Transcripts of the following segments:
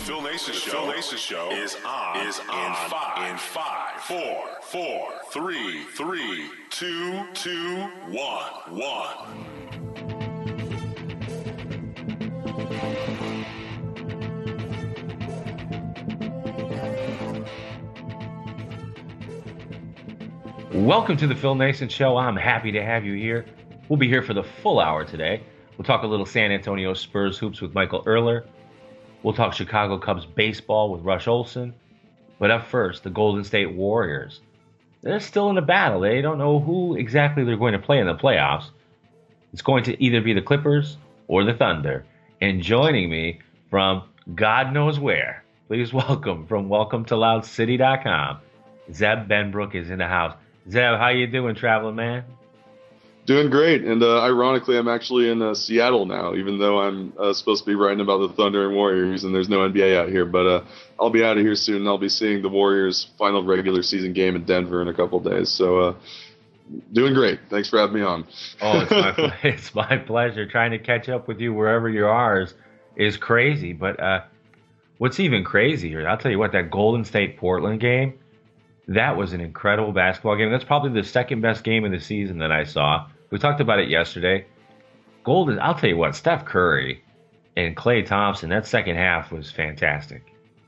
Phil Nason Show is on in five, four, three, two, one. Welcome to the Phil Nason Show. I'm happy to have you here. We'll be here for the full hour today. We'll talk a little San Antonio Spurs hoops with Michael Erler. We'll talk Chicago Cubs baseball with Rush Olson. But up first, the Golden State Warriors. They're still in a battle. They don't know who exactly they're going to play in the playoffs. It's going to either be the Clippers or the Thunder. And joining me from God knows where, please welcome from WelcomeToLoudCity.com, Zeb Benbrook is in the house. Zeb, how you doing, traveling man? Doing great, and ironically, I'm actually in Seattle now, even though I'm supposed to be writing about the Thunder and Warriors, and there's no NBA out here. But I'll be out of here soon, and I'll be seeing the Warriors' final regular season game in Denver in a couple of days. So, doing great. Thanks for having me on. Oh, it's my pleasure. Trying to catch up with you wherever you are is crazy. But what's even crazier, I'll tell you what, that Golden State-Portland game, that was an incredible basketball game. That's probably the second best game of the season that I saw. We talked about it yesterday. I'll tell you what, Steph Curry and Klay Thompson, that second half was fantastic.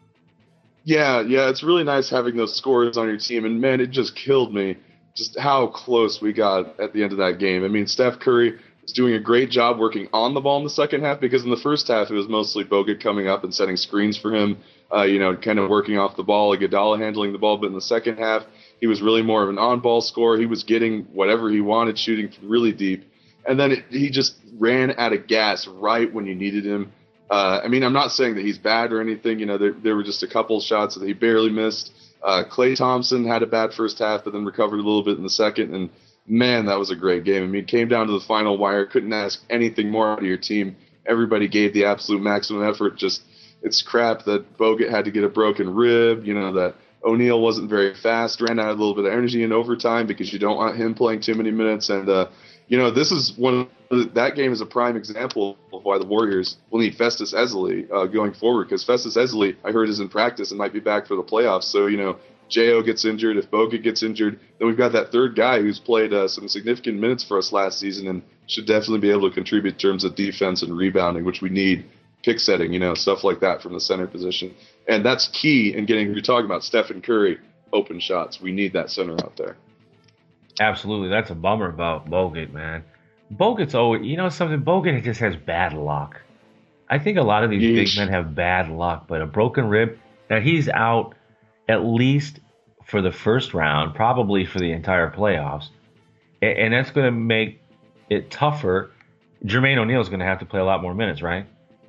Yeah, it's really nice having those scores on your team. And, man, it just killed me just how close we got at the end of that game. I mean, Steph Curry was doing a great job working on the ball in the second half because in the first half it was mostly Bogut coming up and setting screens for him, kind of working off the ball, Iguodala handling the ball. But in the second half, he was really more of an on-ball scorer. He was getting whatever he wanted, shooting from really deep. And then he just ran out of gas right when you needed him. I'm not saying that he's bad or anything. There were just a couple shots that he barely missed. Klay Thompson had a bad first half, but then recovered a little bit in the second. And, man, that was a great game. It came down to the final wire. Couldn't ask anything more out of your team. Everybody gave the absolute maximum effort. Just it's crap that Bogut had to get a broken rib, that O'Neal wasn't very fast, ran out a little bit of energy in overtime because you don't want him playing too many minutes. And, this is that game is a prime example of why the Warriors will need Festus Ezeli going forward, because Festus Ezeli, I heard, is in practice and might be back for the playoffs. So, J.O. gets injured. If Bogut gets injured, then we've got that third guy who's played some significant minutes for us last season and should definitely be able to contribute in terms of defense and rebounding, which we need. Pick setting, stuff like that from the center position. And that's key in you're talking about Stephen Curry, open shots. We need that center out there. Absolutely. That's a bummer about Bogut, man. Bogut's something, Bogut just has bad luck. I think a lot of these big men have bad luck, but a broken rib, now he's out at least for the first round, probably for the entire playoffs. And that's going to make it tougher. Jermaine O'Neal's going to have to play a lot more minutes, right?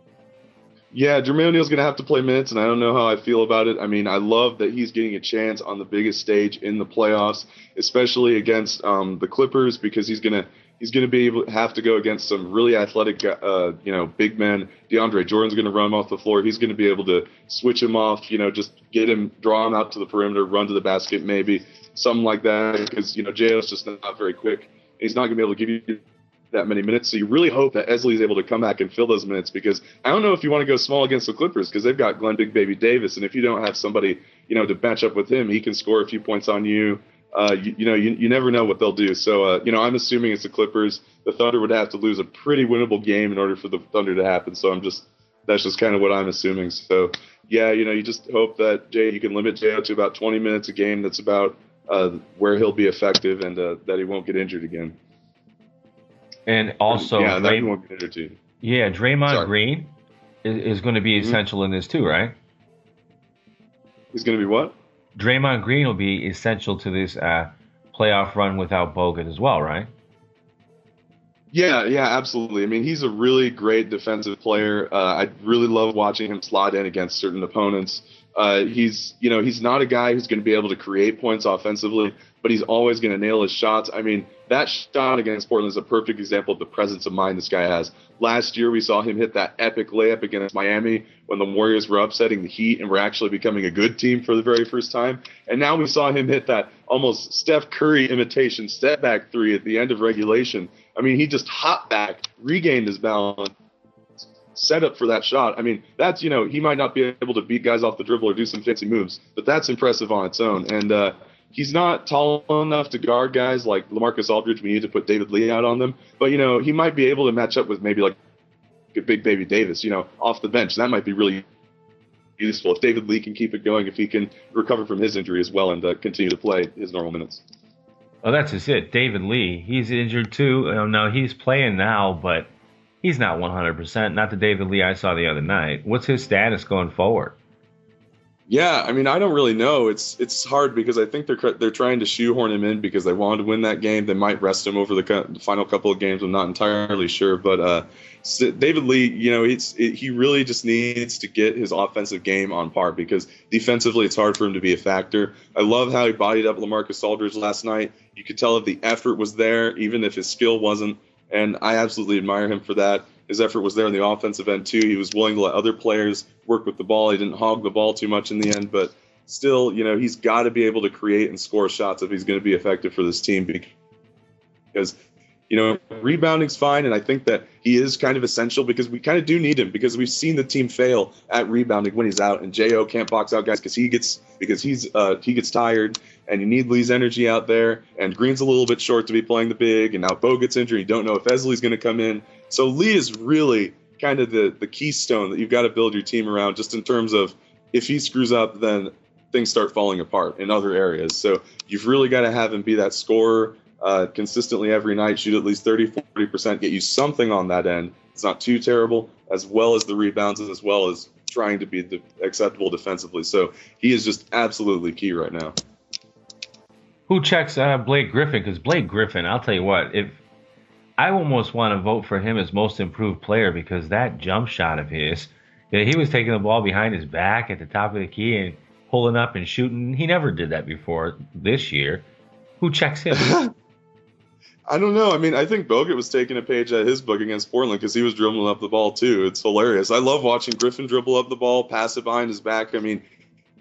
Yeah, Jermaine O'Neal's going to have to play minutes, and I don't know how I feel about it. I love that he's getting a chance on the biggest stage in the playoffs, especially against the Clippers, because he's going to have to go against some really athletic, big men. DeAndre Jordan's going to run him off the floor. He's going to be able to switch him off, just draw him out to the perimeter, run to the basket, maybe something like that, because J.O.'s just not very quick. He's not going to be able to give you that many minutes. So you really hope that Ezeli is able to come back and fill those minutes, because I don't know if you want to go small against the Clippers, because they've got Glenn Big Baby Davis, and if you don't have somebody, to match up with him, he can score a few points on you. You never know what they'll do. So, I'm assuming it's the Clippers. The Thunder would have to lose a pretty winnable game in order for the Thunder to happen. So that's just kind of what I'm assuming. So, yeah, you just hope that you can limit J.O. to about 20 minutes a game. That's about where he'll be effective, and that he won't get injured again. And also, Draymond Sorry. Green is going to be essential in this too, right? He's going to be what? Draymond Green will be essential to this playoff run without Bogut as well, right? Yeah, absolutely. He's a really great defensive player. I really love watching him slide in against certain opponents. He's not a guy who's going to be able to create points offensively, but he's always going to nail his shots. That shot against Portland is a perfect example of the presence of mind this guy has. Last year, we saw him hit that epic layup against Miami when the Warriors were upsetting the Heat and were actually becoming a good team for the very first time. And now we saw him hit that almost Steph Curry imitation step back three at the end of regulation. He just hopped back, regained his balance, setup for that shot. I mean, that's, he might not be able to beat guys off the dribble or do some fancy moves, but that's impressive on its own. And he's not tall enough to guard guys like LaMarcus Aldridge. We need to put David Lee out on them. But, he might be able to match up with maybe like a big baby Davis, off the bench. That might be really useful if David Lee can keep it going, if he can recover from his injury as well and continue to play his normal minutes. Oh, that's just it. David Lee, he's injured too. No, he's playing now, but he's not 100%. Not the David Lee I saw the other night. What's his status going forward? Yeah, I mean, I don't really know. It's hard because I think they're trying to shoehorn him in because they wanted to win that game. They might rest him over the final couple of games. I'm not entirely sure, but David Lee, he really just needs to get his offensive game on par because defensively it's hard for him to be a factor. I love how he bodied up LaMarcus Aldridge last night. You could tell that the effort was there, even if his skill wasn't, and I absolutely admire him for that. His effort was there in the offensive end, too. He was willing to let other players work with the ball. He didn't hog the ball too much in the end, but still, he's got to be able to create and score shots if he's going to be effective for this team because, rebounding's fine, and I think that he is kind of essential because we kind of do need him because we've seen the team fail at rebounding when he's out, and J.O. can't box out guys because he gets tired, and you need Lee's energy out there, and Green's a little bit short to be playing the big, and now Bo gets injured. You don't know if Esley's going to come in. So Lee is really kind of the keystone that you've got to build your team around just in terms of if he screws up, then things start falling apart in other areas. So you've really got to have him be that scorer consistently every night, shoot at least 30-40%, get you something on that end. It's not too terrible, as well as the rebounds and as well as trying to be acceptable defensively. So he is just absolutely key right now. Who checks Blake Griffin? Because Blake Griffin, I'll tell you what, if I almost want to vote for him as most improved player because that jump shot of his, he was taking the ball behind his back at the top of the key and pulling up and shooting. He never did that before this year. Who checks him? I don't know. I mean, I think Bogut was taking a page out of his book against Portland because he was dribbling up the ball too. It's hilarious. I love watching Griffin dribble up the ball, pass it behind his back. I mean,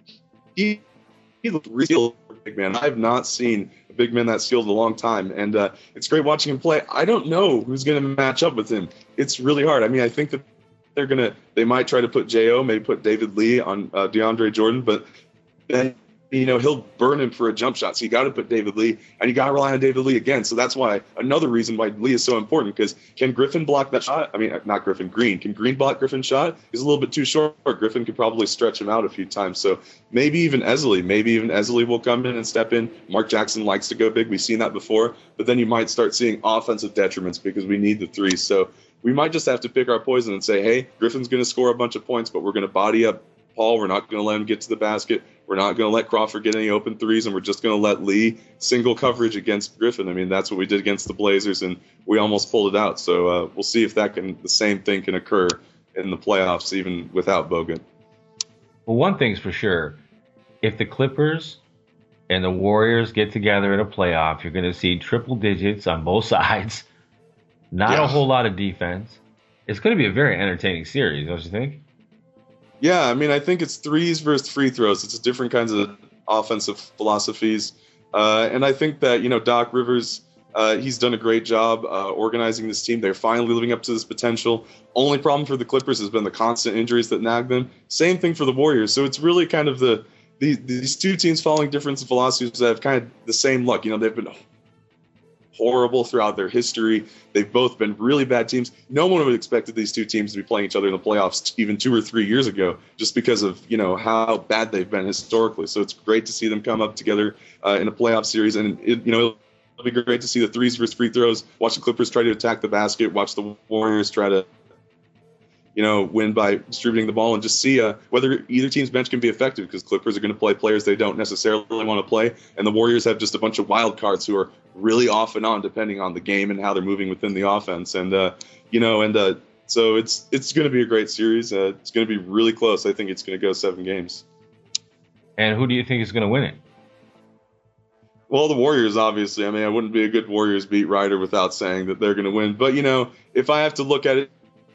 he looked real big man. I have not seen a big man that skilled in a long time, and it's great watching him play. I don't know who's going to match up with him. It's really hard. I mean, I think that they might try to put J.O., maybe put David Lee on DeAndre Jordan, but then he'll burn him for a jump shot. So you got to put David Lee, and you got to rely on David Lee again. So that's why another reason why Lee is so important, because can Griffin block that shot? I mean, not Griffin, Green. Can Green block Griffin's shot? He's a little bit too short. Griffin could probably stretch him out a few times. So maybe even Esley will come in and step in. Mark Jackson likes to go big. We've seen that before. But then you might start seeing offensive detriments because we need the three. So we might just have to pick our poison and say, hey, Griffin's going to score a bunch of points, but we're going to body up Paul. We're not going to let him get to the basket. We're not going to let Crawford get any open threes, and we're just going to let Lee single coverage against Griffin. I mean, that's what we did against the Blazers, and we almost pulled it out. So we'll see if the same thing can occur in the playoffs, even without Bogut. Well, one thing's for sure. If the Clippers and the Warriors get together in a playoff, you're going to see triple digits on both sides. Not a whole lot of defense. It's going to be a very entertaining series, don't you think? Yeah, I mean, I think it's threes versus free throws. It's different kinds of offensive philosophies. And I think that, Doc Rivers, he's done a great job organizing this team. They're finally living up to this potential. Only problem for the Clippers has been the constant injuries that nag them. Same thing for the Warriors. So it's really kind of these two teams following different philosophies that have kind of the same luck. They've been horrible throughout their history. They've both been really bad teams. No one would have expected these two teams to be playing each other in the playoffs even 2 or 3 years ago, just because of how bad they've been historically. So it's great to see them come up together in a playoff series, and it'll be great to see the threes versus free throws. Watch the Clippers try to attack the basket. Watch the Warriors try to win by distributing the ball, and just see whether either team's bench can be effective, because Clippers are going to play players they don't necessarily want to play, and the Warriors have just a bunch of wild cards who are really off and on depending on the game and how they're moving within the offense. And so it's going to be a great series. It's going to be really close. I think it's going to go 7 games. And who do you think is going to win it? Well, the Warriors, obviously. I mean, I wouldn't be a good Warriors beat writer without saying that they're going to win. But, if I have to look at it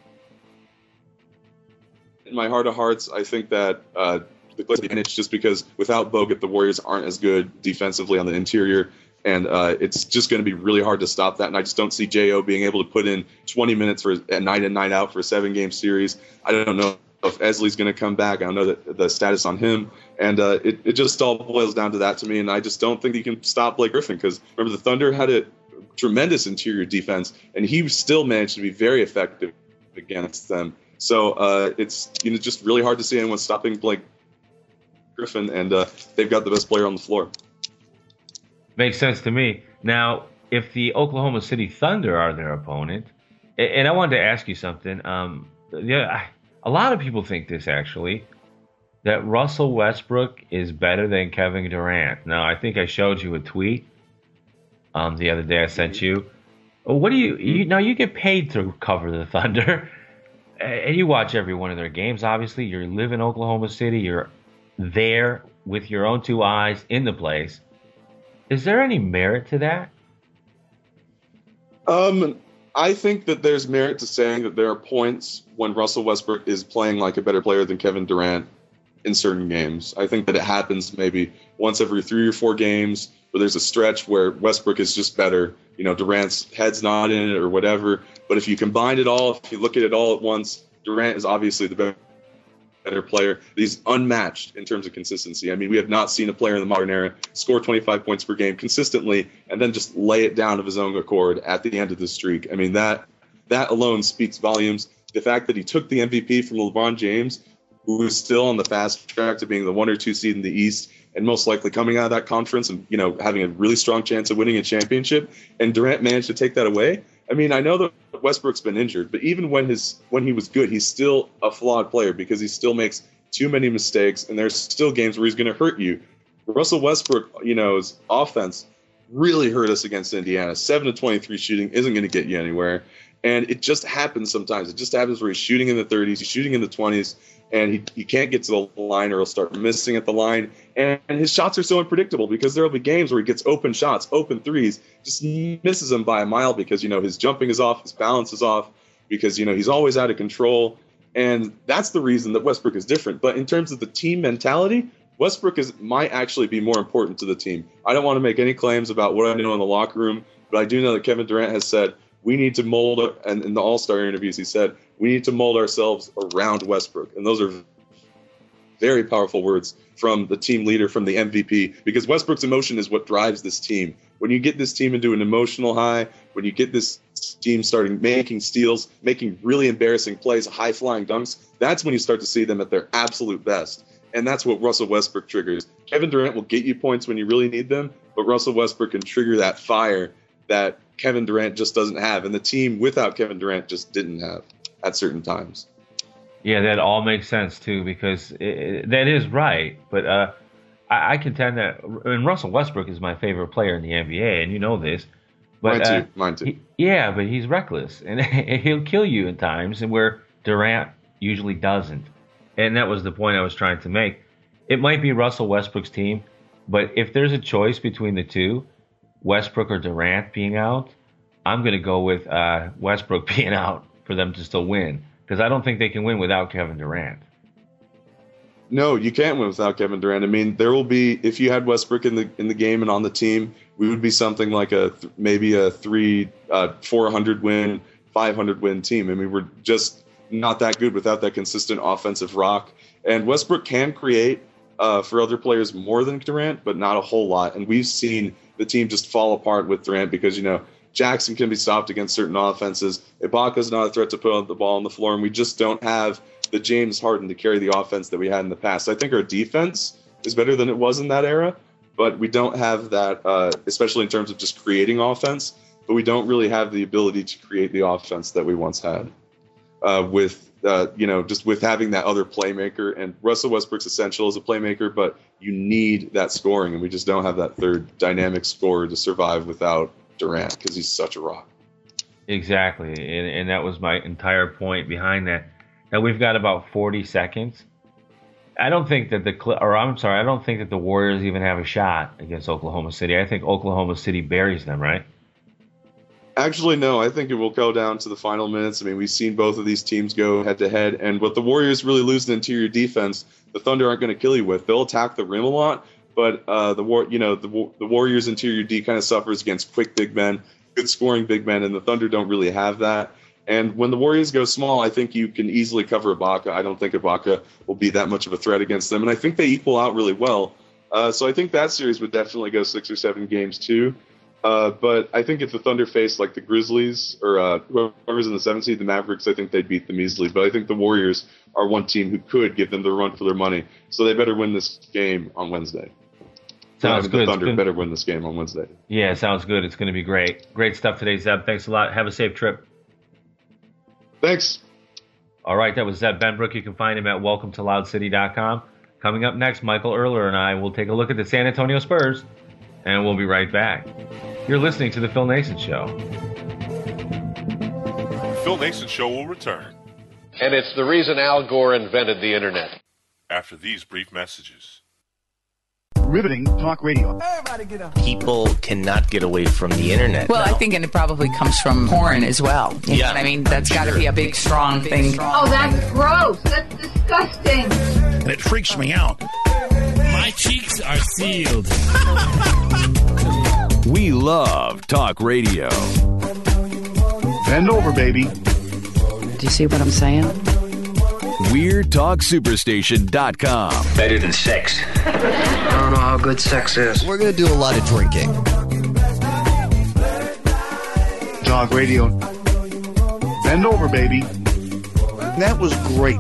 in my heart of hearts, I think that the Clippers advantage, just because without Bogut, the Warriors aren't as good defensively on the interior. And it's just going to be really hard to stop that. And I just don't see J.O. being able to put in 20 minutes for a night in, night out for a 7-game series. I don't know if Esley's going to come back. I don't know the status on him. And it just all boils down to that to me. And I just don't think he can stop Blake Griffin, because remember, the Thunder had a tremendous interior defense, and he still managed to be very effective against them. So it's just really hard to see anyone stopping Blake Griffin, and they've got the best player on the floor. Makes sense to me. Now, if the Oklahoma City Thunder are their opponent, and I wanted to ask you something. A lot of people think this, actually, that Russell Westbrook is better than Kevin Durant. Now, I think I showed you a tweet the other day I sent you. What do you now? You get paid to cover the Thunder, and you watch every one of their games. Obviously, you live in Oklahoma City. You're there with your own 2 eyes in the place. Is there any merit to that? I think that there's merit to saying that there are points when Russell Westbrook is playing like a better player than Kevin Durant in certain games. I think that it happens maybe once every 3 or 4 games where there's a stretch where Westbrook is just better. Durant's head's not in it or whatever. But if you combine it all, if you look at it all at once, Durant is obviously the better player. He's unmatched in terms of consistency. I mean, we have not seen a player in the modern era score 25 points per game consistently and then just lay it down of his own accord at the end of the streak. I mean, that alone speaks volumes. The fact that he took the MVP from LeBron James, who is still on the fast track to being the 1 or 2 seed in the East, and most likely coming out of that conference and, having a really strong chance of winning a championship, and Durant managed to take that away. I mean, I know that Westbrook's been injured, but even when he was good, he's still a flawed player because he still makes too many mistakes, and there's still games where he's going to hurt you. Russell Westbrook, his offense really hurt us against Indiana. 7-23 shooting isn't going to get you anywhere, and it just happens sometimes. It just happens where he's shooting in the 30s, he's shooting in the 20s, and he can't get to the line, or he'll start missing at the line. And his shots are so unpredictable because there will be games where he gets open shots, open threes, just misses them by a mile because, his jumping is off, his balance is off, because, he's always out of control. And that's the reason that Westbrook is different. But in terms of the team mentality, Westbrook might actually be more important to the team. I don't want to make any claims about what I know in the locker room, but I do know that Kevin Durant has said, we need to mold, and in the All-Star interviews he said, we need to mold ourselves around Westbrook. And those are very powerful words from the team leader, from the MVP, because Westbrook's emotion is what drives this team. When you get this team into an emotional high, when you get this team starting making steals, making really embarrassing plays, high-flying dunks, that's when you start to see them at their absolute best. And that's what Russell Westbrook triggers. Kevin Durant will get you points when you really need them, but Russell Westbrook can trigger that fire that Kevin Durant just doesn't have, and the team without Kevin Durant just didn't have at certain times. Yeah, that all makes sense too, because that is right. But I contend that, and Russell Westbrook is my favorite player in the NBA, and you know this. But, Mine too. But he's reckless, and he'll kill you at times, and where Durant usually doesn't. And that was the point I was trying to make. It might be Russell Westbrook's team, but if there's a choice between the two, Westbrook or Durant being out, I'm going to go with Westbrook being out for them to still win, because I don't think they can win without Kevin Durant. No, you can't win without Kevin Durant. I mean, there will be, if you had Westbrook in the game and on the team, we would be something like maybe a 400 win, 500 win team. I mean, we're just not that good without that consistent offensive rock. And Westbrook can create for other players more than Durant, but not a whole lot. And we've seen the team just fall apart with Durant because, Jackson can be stopped against certain offenses. Ibaka's not a threat to put the ball on the floor, and we just don't have the James Harden to carry the offense that we had in the past. I think our defense is better than it was in that era, but we don't have that, especially in terms of just creating offense, but we don't really have the ability to create the offense that we once had just with having that other playmaker. And Russell Westbrook's essential as a playmaker, but you need that scoring, and we just don't have that third dynamic scorer to survive without Durant because he's such a rock. Exactly, and that was my entire point behind that. Now we've got about 40 seconds. I don't think that I don't think that the Warriors even have a shot against Oklahoma City. I think Oklahoma City buries them, right? Actually, no. I think it will go down to the final minutes. I mean, we've seen both of these teams go head-to-head, and what the Warriors really lose in interior defense, the Thunder aren't going to kill you with. They'll attack the rim a lot, but the Warriors' interior D kind of suffers against quick big men, good scoring big men, and the Thunder don't really have that. And when the Warriors go small, I think you can easily cover Ibaka. I don't think Ibaka will be that much of a threat against them, and I think they equal out really well. So I think that series would definitely go 6 or 7 games too. But I think if the Thunder face like the Grizzlies or whoever's in the 7th seed, the Mavericks, I think they'd beat them easily. But I think the Warriors are one team who could give them the run for their money. So they better win this game on Wednesday. Sounds good. The Thunder better win this game on Wednesday. Yeah, sounds good. It's going to be great. Great stuff today, Zeb. Thanks a lot. Have a safe trip. Thanks. All right, that was Zeb Benbrook. You can find him at welcometoloudcity.com. Coming up next, Michael Erler and I will take a look at the San Antonio Spurs, and we'll be right back. You're listening to The Phil Nason Show. The Phil Nason Show will return. And it's the reason Al Gore invented the Internet. After these brief messages. Riveting talk radio. Everybody get up. People cannot get away from the internet. Well, now. I think, and it probably comes from porn as well. You know what I mean? That's got to be a big, strong thing. Oh, that's gross. That's disgusting. And it freaks me out. My cheeks are sealed. We love talk radio. Bend over, baby. Do you see what I'm saying? WeirdTalkSuperstation.com. Better than sex. I don't know how good sex is. We're going to do a lot of drinking. Talk radio. Bend over, baby. That was great.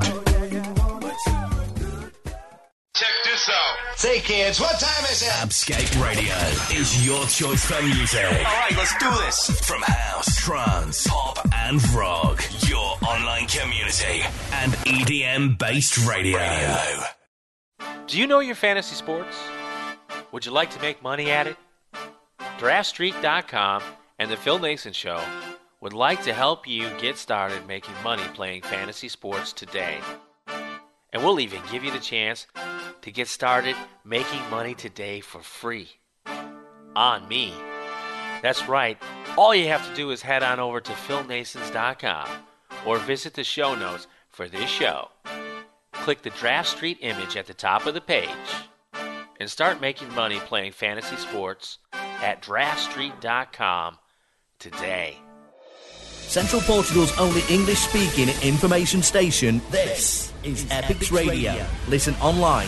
Check this out. Say, kids, what time is it? Abscape Radio is your choice for music. All right, let's do this. From house, trance, pop, and rock. Your online community and EDM-based radio. Do you know your fantasy sports? Would you like to make money at it? DraftStreet.com and The Phil Nason Show would like to help you get started making money playing fantasy sports today. And we'll even give you the chance to get started making money today for free. On me. That's right. All you have to do is head on over to philnasons.com or visit the show notes for this show. Click the Draft Street image at the top of the page and start making money playing fantasy sports at draftstreet.com today. Central Portugal's only English-speaking information station. This is Epix Radio. Listen online,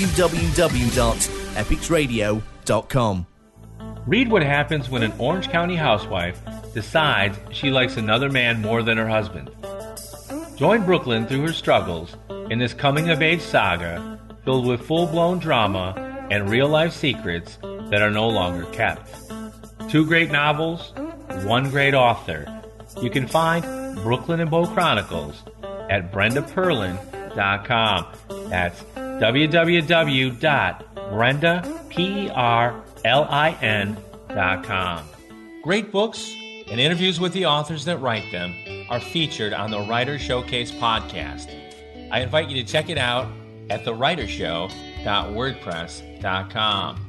www.epixradio.com. Read what happens when an Orange County housewife decides she likes another man more than her husband. Join Brooklyn through her struggles in this coming-of-age saga filled with full-blown drama and real-life secrets that are no longer kept. 2 great novels, 1 great author. You can find Brooklyn and Bow Chronicles at BrendaPerlin.com. That's www.BrendaPerlin.com. Great books and interviews with the authors that write them are featured on the Writer Showcase podcast. I invite you to check it out at thewritershow.wordpress.com.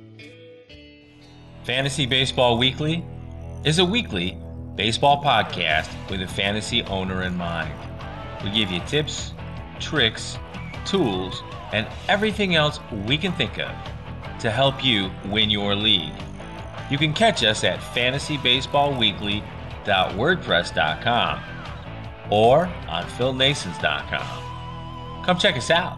Fantasy Baseball Weekly is a weekly baseball podcast with a fantasy owner in mind. We give you tips, tricks, tools, and everything else we can think of to help you win your league. You can catch us at fantasybaseballweekly.wordpress.com or on philnasons.com. Come check us out.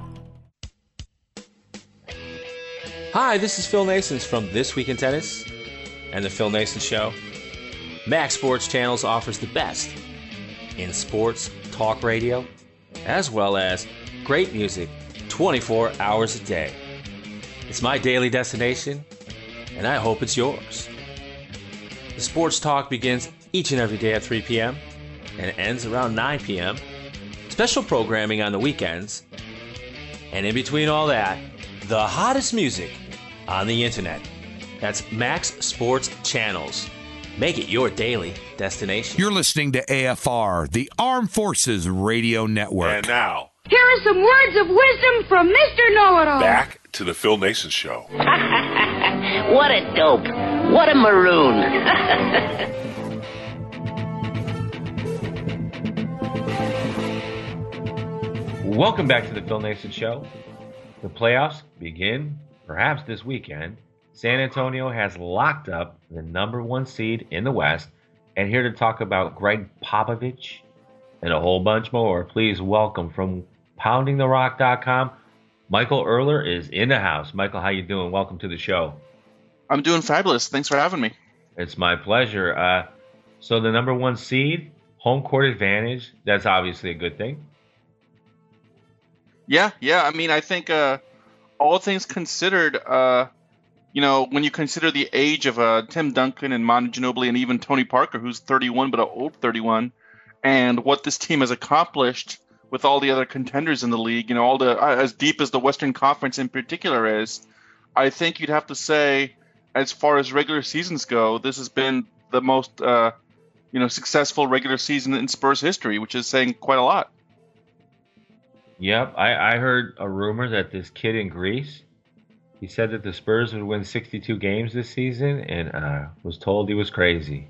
Hi, this is Phil Nasons from This Week in Tennis and The Phil Nason Show. Max Sports Channels offers the best in sports talk radio, as well as great music 24 hours a day. It's my daily destination, and I hope it's yours. The sports talk begins each and every day at 3 p.m. and ends around 9 p.m. Special programming on the weekends, and in between all that, the hottest music on the internet. That's Max Sports Channels. Make it your daily destination. You're listening to AFR, the Armed Forces Radio Network. And now, Here are some words of wisdom from Mr. Know-It-All. back to the Phil Nason Show. What a dope. What a maroon. Welcome back to the Phil Nason Show. The playoffs begin perhaps this weekend, San Antonio has locked up the number 1 seed in the West. And here to talk about Greg Popovich and a whole bunch more, please welcome from PoundingTheRock.com, Michael Erler is in the house. Michael, how you doing? Welcome to the show. I'm doing fabulous. Thanks for having me. It's my pleasure. So the number 1 seed, home court advantage, that's obviously a good thing. Yeah. I mean, I think all things considered, when you consider the age of Tim Duncan and Manu Ginobili and even Tony Parker, who's 31 but an old 31, and what this team has accomplished with all the other contenders in the league, all the as deep as the Western Conference in particular is, I think you'd have to say, as far as regular seasons go, this has been the most successful regular season in Spurs history, which is saying quite a lot. Yep, I heard a rumor that this kid in Greece, he said that the Spurs would win 62 games this season, and was told he was crazy.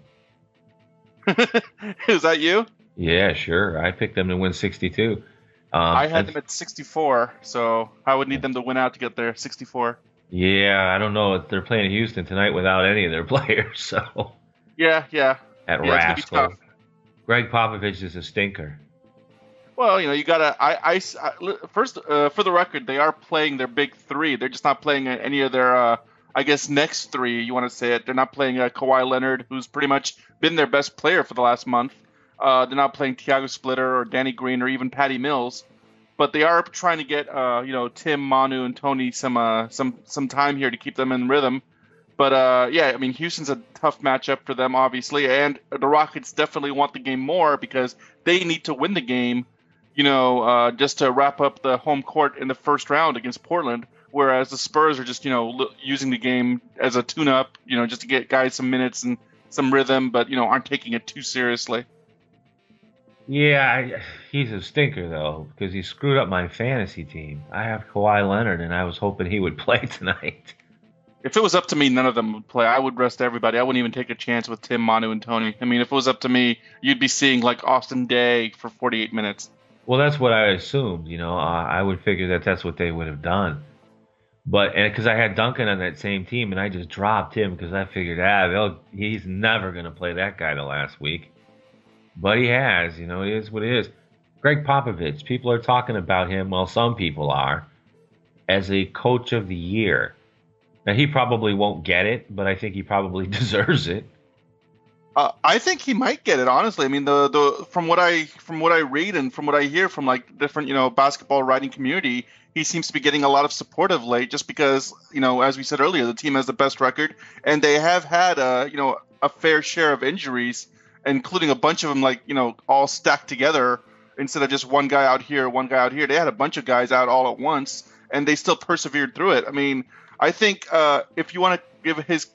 Is that you? Yeah, sure. I picked them to win 62. I had them at 64, so I would need them to win out to get there. 64. Yeah, I don't know. They're playing Houston tonight without any of their players, so. Yeah. At Rascal. Greg Popovich is a stinker. Well, you gotta. First, for the record, they are playing their big three. They're just not playing any of their, next three. You want to say it? They're not playing Kawhi Leonard, who's pretty much been their best player for the last month. They're not playing Thiago Splitter or Danny Green or even Patty Mills, but they are trying to get Tim, Manu, and Tony some time here to keep them in rhythm. But I mean, Houston's a tough matchup for them, obviously, and the Rockets definitely want the game more because they need to win the game. Just to wrap up the home court in the first round against Portland, whereas the Spurs are just, using the game as a tune-up, just to get guys some minutes and some rhythm, but, aren't taking it too seriously. Yeah, he's a stinker, though, because he screwed up my fantasy team. I have Kawhi Leonard, and I was hoping he would play tonight. If it was up to me, none of them would play. I would rest everybody. I wouldn't even take a chance with Tim, Manu, and Tony. I mean, if it was up to me, you'd be seeing, Austin Day for 48 minutes. Well, that's what I assumed, I would figure that that's what they would have done. But because I had Duncan on that same team, and I just dropped him because I figured, he's never going to play that guy the last week. But he has, it is what it is. Greg Popovich, people are talking about him, well, some people are, as a coach of the year. Now, he probably won't get it, but I think he probably deserves it. I think he might get it, honestly. I mean, from what I read and from what I hear from different basketball writing community, he seems to be getting a lot of support of late. Just because as we said earlier, the team has the best record, and they have had a fair share of injuries, including a bunch of them all stacked together instead of just one guy out here, one guy out here. They had a bunch of guys out all at once, and they still persevered through it. I mean, I think if you want to give his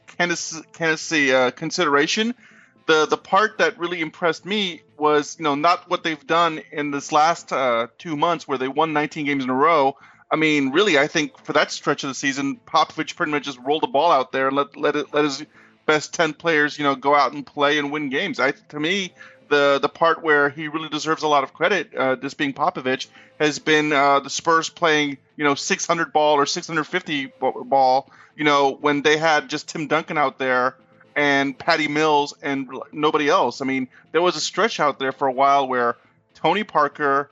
candidacy consideration. The part that really impressed me was, not what they've done in this last 2 months where they won 19 games in a row. I mean, really, I think for that stretch of the season, Popovich pretty much just rolled the ball out there and let his best 10 players, go out and play and win games. To me, the part where he really deserves a lot of credit, this being Popovich, has been the Spurs playing, 600 ball or 650 ball, when they had just Tim Duncan out there and Patty Mills and nobody else. I mean, there was a stretch out there for a while where Tony Parker,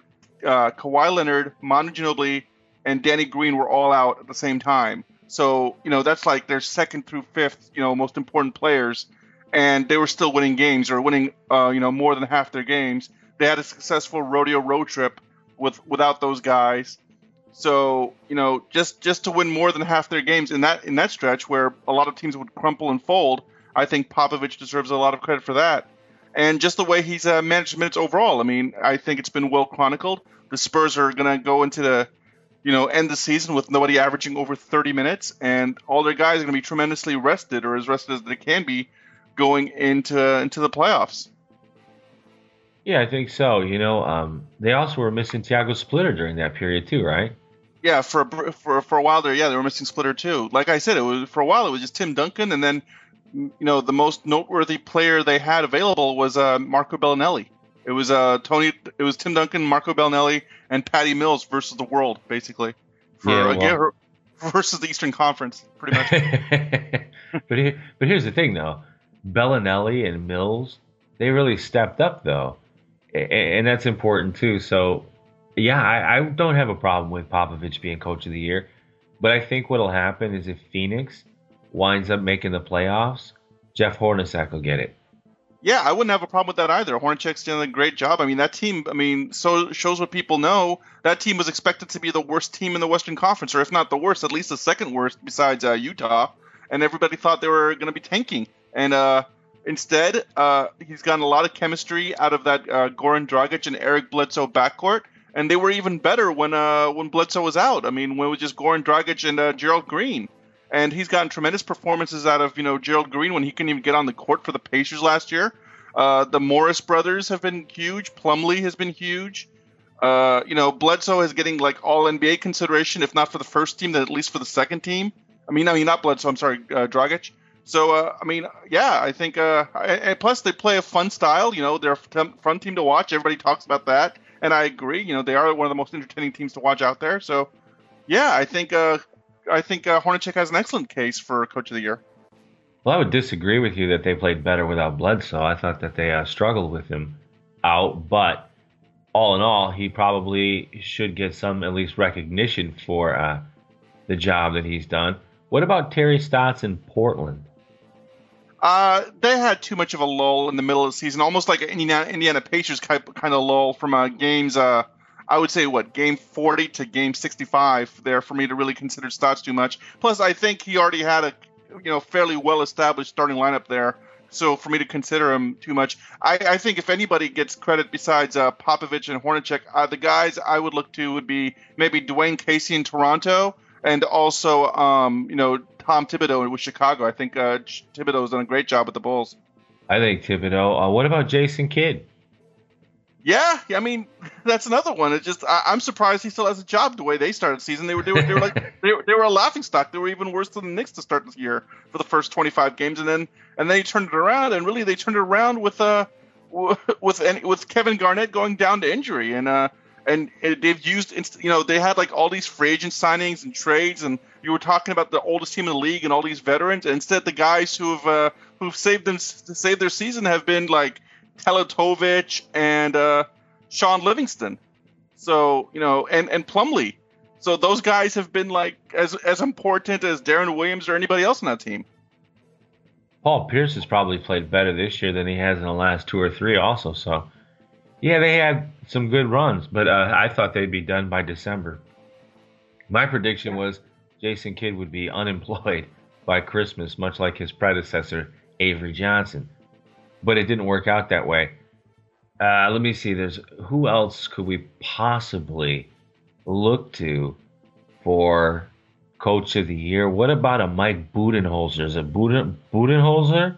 Kawhi Leonard, Manu Ginobili, and Danny Green were all out at the same time. So, that's like their second through fifth, most important players, and they were still winning games or winning, more than half their games. They had a successful rodeo road trip without those guys. So, just to win more than half their games in that stretch where a lot of teams would crumple and fold, I think Popovich deserves a lot of credit for that. And just the way he's managed minutes overall. I mean, I think it's been well chronicled. The Spurs are going to go into the, end the season with nobody averaging over 30 minutes. And all their guys are going to be tremendously rested, or as rested as they can be, going into the playoffs. Yeah, I think so. They also were missing Thiago Splitter during that period too, right? Yeah, for a while there, they were missing Splitter too. Like I said, for a while it was just Tim Duncan, and then the most noteworthy player they had available was Marco Bellinelli. It was Tim Duncan, Marco Bellinelli, and Patty Mills versus the world, basically. For versus the Eastern Conference, pretty much. But here's the thing, though. Bellinelli and Mills, they really stepped up, though. And that's important, too. So, yeah, I don't have a problem with Popovich being Coach of the Year. But I think what'll happen is if Phoenix winds up making the playoffs, Jeff Hornacek will get it. Yeah, I wouldn't have a problem with that either. Hornacek's done a great job. I mean, that team, so shows what people know. That team was expected to be the worst team in the Western Conference, or if not the worst, at least the second worst besides Utah. And everybody thought they were going to be tanking. And instead, he's gotten a lot of chemistry out of that Goran Dragic and Eric Bledsoe backcourt. And they were even better when Bledsoe was out. I mean, when it was just Goran Dragic and Gerald Green. And he's gotten tremendous performances out of, Gerald Green when he couldn't even get on the court for the Pacers last year. The Morris brothers have been huge. Plumlee has been huge. Bledsoe is getting like all NBA consideration, if not for the first team, then at least for the second team. Not Bledsoe. I'm sorry, Dragic. So, I think, and plus they play a fun style. They're a fun team to watch. Everybody talks about that. And I agree. They are one of the most entertaining teams to watch out there. So, yeah, I think Hornacek has an excellent case for Coach of the Year. Well, I would disagree with you that they played better without Bledsoe. I thought that they struggled with him out, but all in all, he probably should get some at least recognition for the job that he's done. What about Terry Stotts in Portland? They had too much of a lull in the middle of the season, almost like an Indiana Pacers kind of lull from games. I would say, game 40 to game 65 there for me to really consider Stotts too much. Plus, I think he already had a fairly well-established starting lineup there. So for me to consider him too much, I think if anybody gets credit besides Popovich and Hornacek, the guys I would look to would be maybe Dwayne Casey in Toronto and also, Tom Thibodeau with Chicago. I think Thibodeau's done a great job with the Bulls. I think Thibodeau. What about Jason Kidd? Yeah, that's another one. It's just I'm surprised he still has a job the way they started the season. They were a laughingstock. They were even worse than the Knicks to start this year for the first 25 games, and then he turned it around. And really, they turned it around with Kevin Garnett going down to injury, and they've used they had like all these free agent signings and trades, and you were talking about the oldest team in the league and all these veterans. And instead, the guys who've saved their season have been like Teletovic and Sean Livingston. So, and Plumlee. So those guys have been like as important as Darren Williams or anybody else on that team. Paul Pierce has probably played better this year than he has in the last 2 or 3 also. So, yeah, they had some good runs, but I thought they'd be done by December. My prediction was Jason Kidd would be unemployed by Christmas, much like his predecessor, Avery Johnson. But it didn't work out that way. Let me see. Who else could we possibly look to for Coach of the Year? What about a Mike Budenholzer? Is it Budenholzer?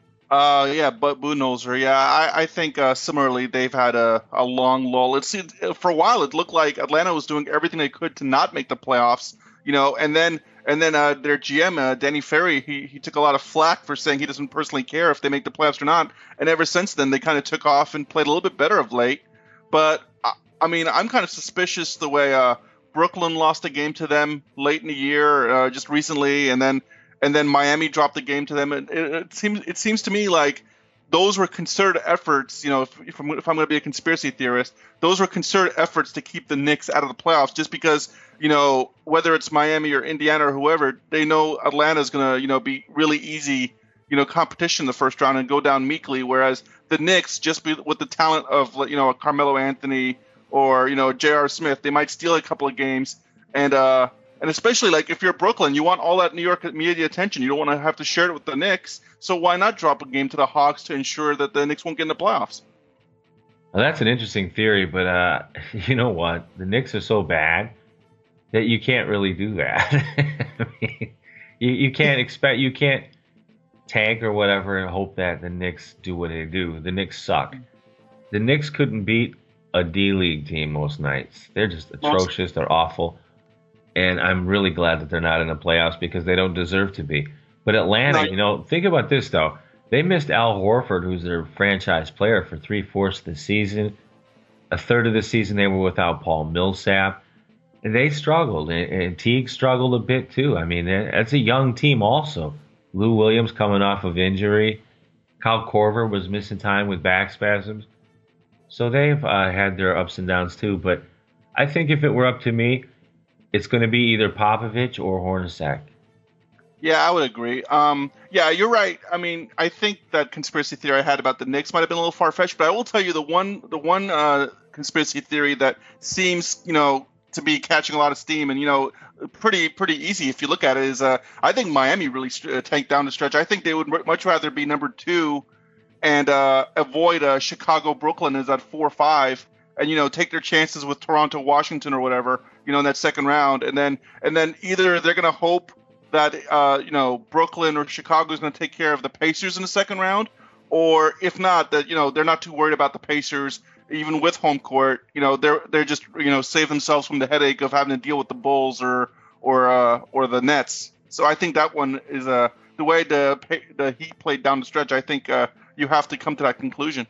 But Budenholzer. Yeah, I think similarly they've had a long lull. For a while it looked like Atlanta was doing everything they could to not make the playoffs. And then their GM, Danny Ferry, he took a lot of flack for saying he doesn't personally care if they make the playoffs or not. And ever since then, they kind of took off and played a little bit better of late. But, I'm kind of suspicious the way Brooklyn lost a game to them late in the year, just recently, and then Miami dropped the game to them. It seems to me like those were concerted efforts, if I'm going to be a conspiracy theorist, those were concerted efforts to keep the Knicks out of the playoffs just because, whether it's Miami or Indiana or whoever, they know Atlanta's going to, be really easy, competition in the first round and go down meekly. Whereas the Knicks, just with the talent of, Carmelo Anthony or, J.R. Smith, they might steal a couple of games. And especially like if you're Brooklyn, you want all that New York media attention. You don't want to have to share it with the Knicks. So why not drop a game to the Hawks to ensure that the Knicks won't get in the playoffs? Well, that's an interesting theory, but you know what? The Knicks are so bad that you can't really do that. you can't tank or whatever and hope that the Knicks do what they do. The Knicks suck. The Knicks couldn't beat a D-League team most nights. They're just atrocious. They're awful. And I'm really glad that they're not in the playoffs because they don't deserve to be. But Atlanta, think about this, though. They missed Al Horford, who's their franchise player, for 3/4 of the season. A third of the season they were without Paul Millsap. they struggled, and Teague struggled a bit too. I mean, that's a young team also. Lou Williams coming off of injury. Kyle Korver was missing time with back spasms. So they've had their ups and downs too. But I think if it were up to me, it's going to be either Popovich or Hornacek. Yeah, I would agree. Yeah, you're right. I mean, I think that conspiracy theory I had about the Knicks might have been a little far-fetched, but I will tell you the one conspiracy theory that seems, to be catching a lot of steam and, pretty easy if you look at it is I think Miami really tanked down the stretch. I think they would much rather be number 2 and avoid Chicago, Brooklyn is at 4-5 and, take their chances with Toronto, Washington or whatever, in that second round. And then either they're going to hope that, Brooklyn or Chicago is going to take care of the Pacers in the second round, or if not, that, they're not too worried about the Pacers, even with home court. They're just, save themselves from the headache of having to deal with the Bulls or the Nets. So I think that one is the way the Heat played down the stretch. I think you have to come to that conclusion.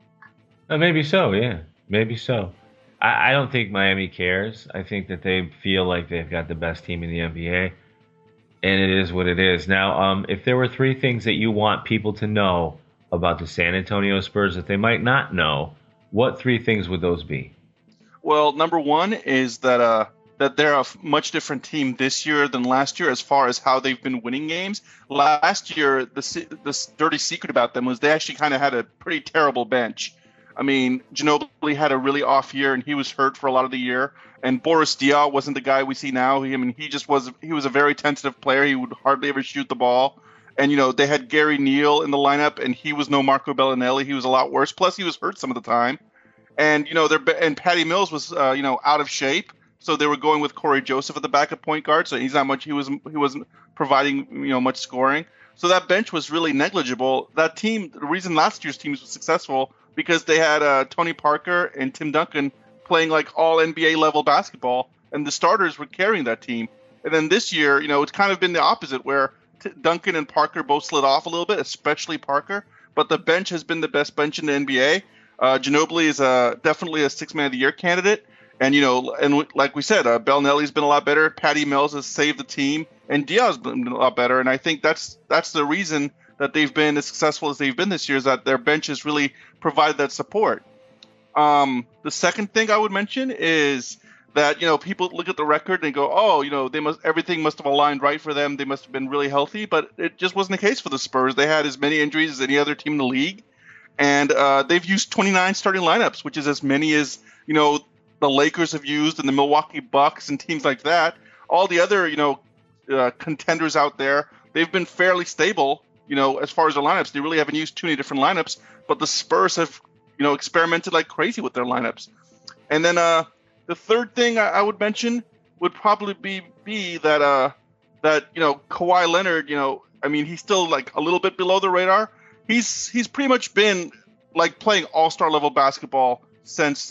Maybe so, yeah. Maybe so. I don't think Miami cares. I think that they feel like they've got the best team in the NBA. And it is what it is. Now, if there were 3 things that you want people to know about the San Antonio Spurs that they might not know, what 3 things would those be? Well, number 1 is that they're a much different team this year than last year as far as how they've been winning games. Last year, the dirty secret about them was they actually kind of had a pretty terrible bench. I mean, Ginobili had a really off year, and he was hurt for a lot of the year. And Boris Diaw wasn't the guy we see now. He was a very tentative player. He would hardly ever shoot the ball. And, they had Gary Neal in the lineup, and he was no Marco Bellinelli. He was a lot worse. Plus, he was hurt some of the time. And, and Patty Mills was, out of shape. So they were going with Corey Joseph at the backup point guard. So he's not much. He wasn't providing, much scoring. So that bench was really negligible. That team, the reason last year's team was successful, because they had Tony Parker and Tim Duncan playing like all NBA level basketball, and the starters were carrying that team. And then this year, it's kind of been the opposite, where Duncan and Parker both slid off a little bit, especially Parker. But the bench has been the best bench in the NBA. Ginobili is definitely a 6-man of the year candidate. And, and like we said, Bellinelli's been a lot better. Patty Mills has saved the team, and Diaw's been a lot better. And I think that's the reason that they've been as successful as they've been this year, is that their bench has really provided that support. The second thing I would mention is that, people look at the record and go, oh, everything must have aligned right for them. They must have been really healthy, but it just wasn't the case for the Spurs. They had as many injuries as any other team in the league. And they've used 29 starting lineups, which is as many as, the Lakers have used and the Milwaukee Bucks and teams like that. All the other, contenders out there, they've been fairly stable, as far as their lineups. They really haven't used too many different lineups, but the Spurs have, experimented like crazy with their lineups. And then the third thing I would mention would probably be that Kawhi Leonard, he's still like a little bit below the radar. He's pretty much been like playing all-star level basketball since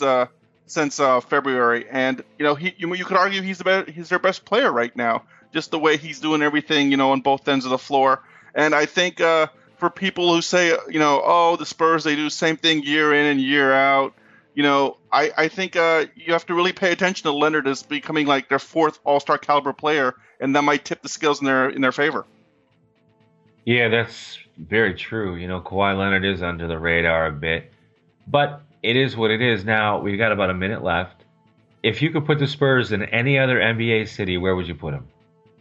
February, and you could argue he's their best player right now, just the way he's doing everything, on both ends of the floor. And I think for people who say, the Spurs, they do the same thing year in and year out, I think you have to really pay attention to Leonard as becoming like their 4th all-star caliber player, and that might tip the scales in their favor. Yeah, that's very true. Kawhi Leonard is under the radar a bit, but it is what it is. Now, we've got about a minute left. If you could put the Spurs in any other NBA city, where would you put them?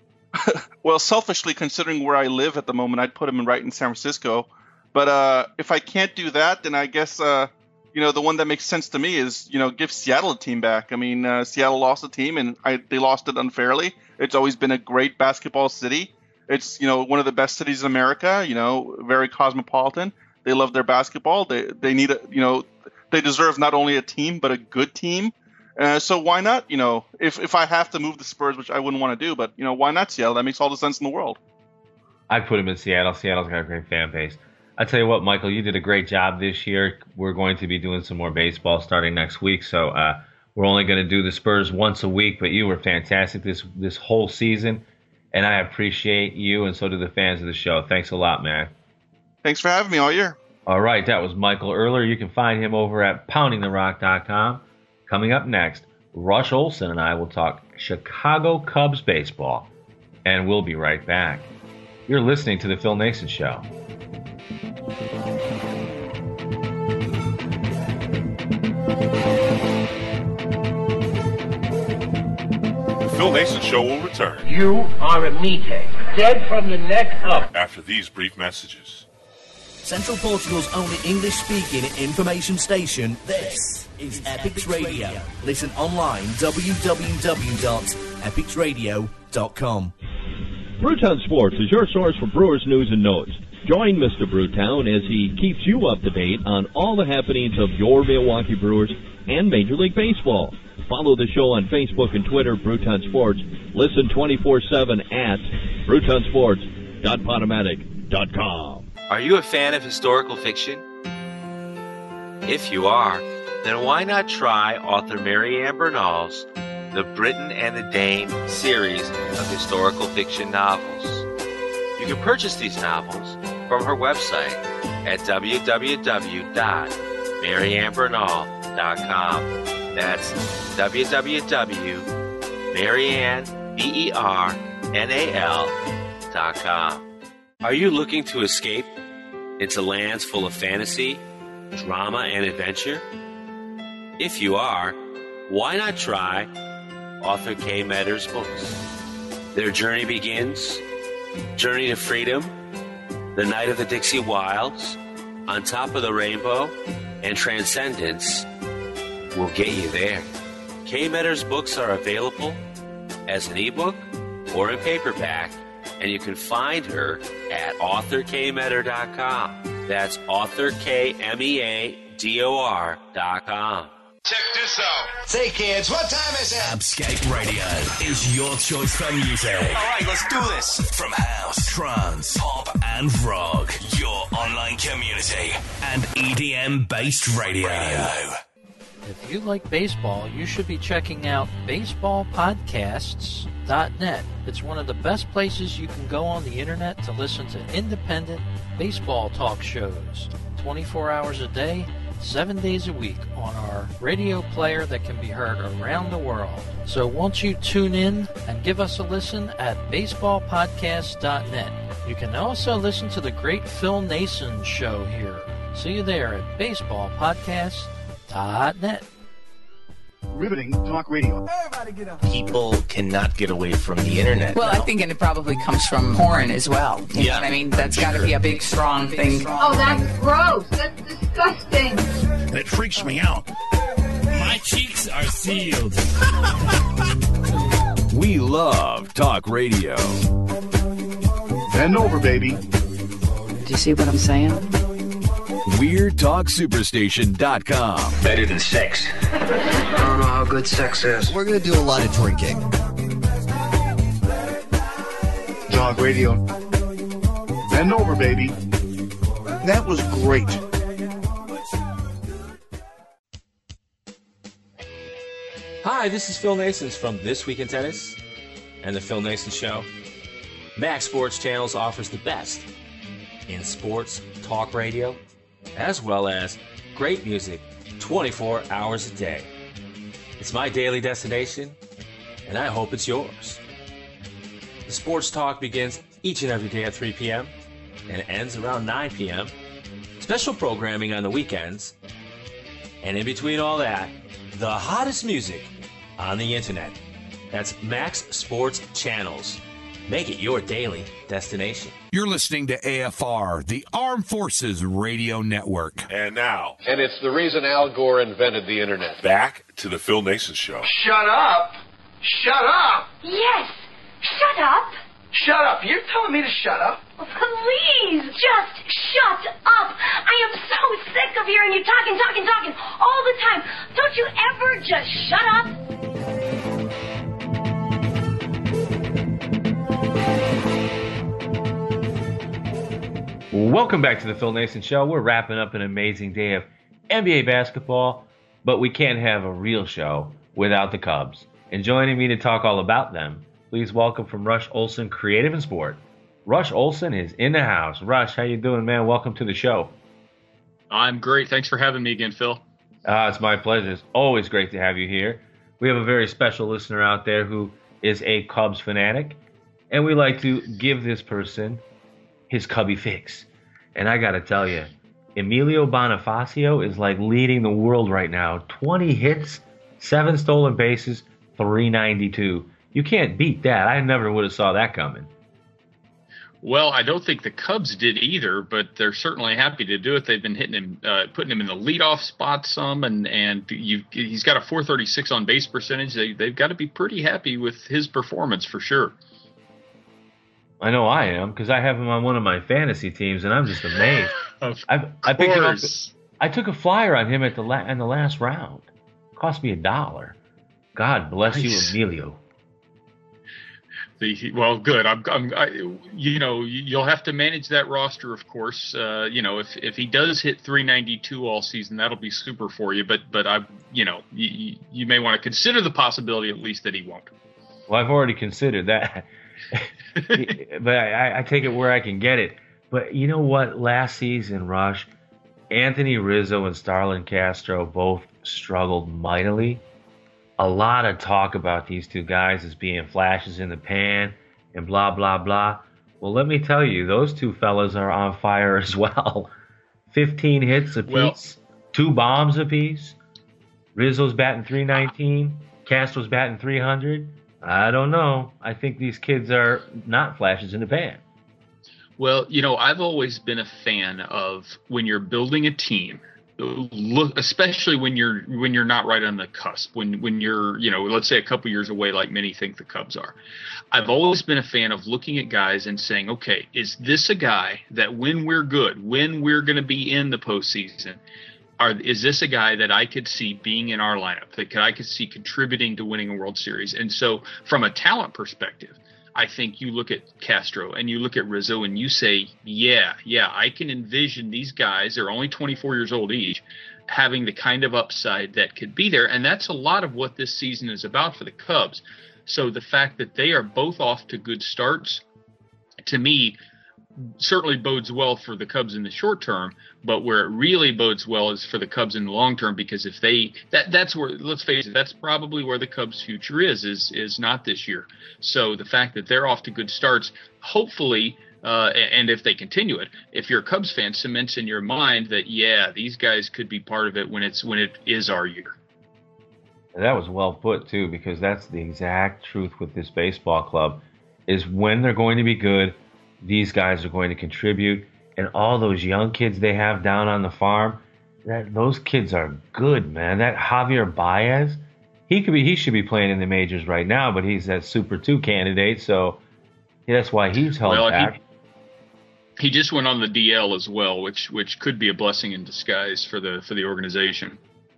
Well, selfishly, considering where I live at the moment, I'd put them right in San Francisco. But if I can't do that, then I guess, the one that makes sense to me is, give Seattle a team back. I mean, Seattle lost a team, and they lost it unfairly. It's always been a great basketball city. It's, one of the best cities in America, very cosmopolitan. They love their basketball. They need they deserve not only a team, but a good team. So why not, if I have to move the Spurs, which I wouldn't want to do, but, why not Seattle? That makes all the sense in the world. I'd put him in Seattle. Seattle's got a great fan base. I tell you what, Michael, you did a great job this year. We're going to be doing some more baseball starting next week. So we're only going to do the Spurs once a week, but you were fantastic this whole season. And I appreciate you, and so do the fans of the show. Thanks a lot, man. Thanks for having me all year. All right, that was Michael Ehrler. You can find him over at poundingtherock.com. Coming up next, Rush Olson and I will talk Chicago Cubs baseball, and we'll be right back. You're listening to The Phil Nason Show. The Phil Nason Show will return. You are a meathead, dead from the neck up. After these brief messages. Central Portugal's only English-speaking information station. This is Epix Radio. Listen online, www.epixradio.com. Brewtown Sports is your source for Brewers news and notes. Join Mr. Brewtown as he keeps you up to date on all the happenings of your Milwaukee Brewers and Major League Baseball. Follow the show on Facebook and Twitter, Brewtown Sports. Listen 24/7 at brewtownsports.podomatic.com. Are you a fan of historical fiction? If you are, then why not try author Mary Ann Bernal's The Briton and the Dane series of historical fiction novels. You can purchase these novels from her website at www.maryannbernal.com. That's www.maryannbernal.com. Are you looking to escape into lands full of fantasy, drama, and adventure? If you are, why not try author Kay Medder's books? Their journey begins, Journey to Freedom, The Night of the Dixie Wilds, On Top of the Rainbow, and Transcendence will get you there. Kay Medder's books are available as an ebook or in paperback, and you can find her at authorkmedder.com. That's authorkmeador.com. Check this out. Say, kids, what time is it? Abscape Radio is your choice for music. All right, let's do this. From house, trance, pop, and rock, your online community and EDM-based radio. If you like baseball, you should be checking out baseballpodcasts.net. It's one of the best places you can go on the internet to listen to independent baseball talk shows. 24 hours a day, 7 days a week on our radio player that can be heard around the world. So won't you tune in and give us a listen at baseballpodcast.net. You can also listen to the great Phil Nason show here. See you there at baseballpodcast.net. Riveting talk radio. People cannot get away from the internet. Well, I think it probably comes from porn as well. You know what I mean? That's got to be a big, strong thing. Oh, that's gross. That's disgusting. And it freaks me out. My cheeks are sealed. We love talk radio. Bend over, baby. Do you see what I'm saying? WeirdTalkSuperstation.com. Better than sex. I don't know how good sex is. We're going to do a lot of drinking. Dog radio. Bend over, baby. That was great. Hi, this is Phil Nason from This Week in Tennis and The Phil Nason Show. Max Sports Channels offers the best in sports talk radio, as well as great music 24 hours a day. It's my daily destination, and I hope it's yours. The sports talk begins each and every day at 3 p.m. and ends around 9 p.m. Special programming on the weekends, and in between all that, the hottest music on the internet. That's Max Sports Channels. Make it your daily destination. You're listening to AFR, the Armed Forces Radio Network. And now, And it's the reason Al Gore invented the internet. back to the Phil Nason Show. Shut up. Shut up. Yes. Shut up. Shut up. You're telling me to shut up? Please, just shut up. I am so sick of hearing you talking all the time. Don't you ever just shut up? Welcome back to the Phil Nason Show. We're wrapping up an amazing day of NBA basketball, but we can't have a real show without the Cubs. And joining me to talk all about them, please welcome from Rush Olson, Creative and Sport. Rush Olson is in the house. Rush, how you doing, man? Welcome to the show. I'm great. Thanks for having me again, Phil. It's my pleasure. It's always great to have you here. We have a very special listener out there who is a Cubs fanatic, and we like to give this person his Cubby fix. And I got to tell you, Emilio Bonifacio is like leading the world right now. 20 hits, 7 stolen bases, 392. You can't beat that. I never would have saw that coming. Well, I don't think the Cubs did either, but they're certainly happy to do it. They've been hitting him, putting him in the leadoff spot some, and he's got a 436 on base percentage. They've got to be pretty happy with his performance for sure. I know I am, because I have him on one of my fantasy teams, and I'm just amazed. I picked him up. I took a flyer on him in the last round. It cost me $1. God bless you, Emilio. Well, good. You'll have to manage that roster, of course. If he does hit 392 all season, that'll be super for you. But you may want to consider the possibility at least that he won't. Well, I've already considered that, but I take it where I can get it. But you know what? Last season, Rush, Anthony Rizzo and Starlin Castro both struggled mightily. A lot of talk about these two guys as being flashes in the pan and blah, blah, blah. Well, let me tell you, those two fellas are on fire as well. 15 hits apiece, 2 bombs apiece. Rizzo's batting 319, Castro's batting 300. I don't know. I think these kids are not flashes in the pan. Well, I've always been a fan of when you're building a team, look, especially when you're not right on the cusp, when you're, let's say a couple years away, like many think the Cubs are. I've always been a fan of looking at guys and saying, okay, is this a guy that when we're good, when we're going to be in the postseason, is this a guy that I could see being in our lineup, that I could see contributing to winning a World Series? And so from a talent perspective, I think you look at Castro and you look at Rizzo and you say, yeah, I can envision these guys, they're only 24 years old each, having the kind of upside that could be there. And that's a lot of what this season is about for the Cubs. So the fact that they are both off to good starts, to me, certainly bodes well for the Cubs in the short term, but where it really bodes well is for the Cubs in the long term, because if that's where, let's face it, that's probably where the Cubs' future is not this year. So the fact that they're off to good starts, hopefully, and if they continue it, if you're a Cubs fan, cements in your mind that, yeah, these guys could be part of it when it is our year. And that was well put, too, because that's the exact truth with this baseball club, is when they're going to be good, these guys are going to contribute. And all those young kids they have down on the farm, those kids are good, man. That Javier Baez, he should be playing in the majors right now, but he's that Super 2 candidate, so that's why he's held back. He just went on the DL as well, which could be a blessing in disguise for the organization.